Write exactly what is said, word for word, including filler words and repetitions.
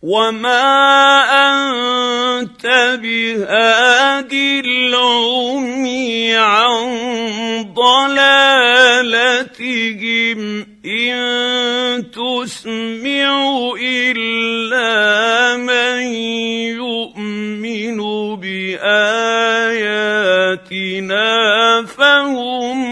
وما انت بهاد العمي عن ضلالتهم ان تسمع الا من يؤمن باياتنا فهم